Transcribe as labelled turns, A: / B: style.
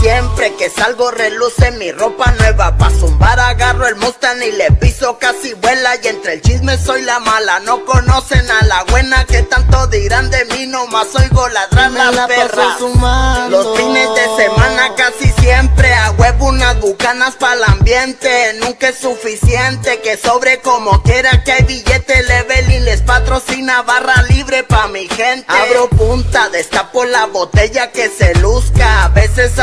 A: siempre que salgo reluce mi ropa nueva. Pa' zumbar agarro el Mustang y le piso casi vuela. Y entre el chisme soy la mala, no conocen a la buena. Que tanto dirán de mí, nomás oigo ladrar las perras. Los fines de semana casi siempre a huevo unas bucanas pa'l ambiente. Nunca es suficiente, que sobre como quiera que hay billete. Level y les patrocina barra libre pa' mi gente. Abro punta, destapo la botella que se luzca. A veces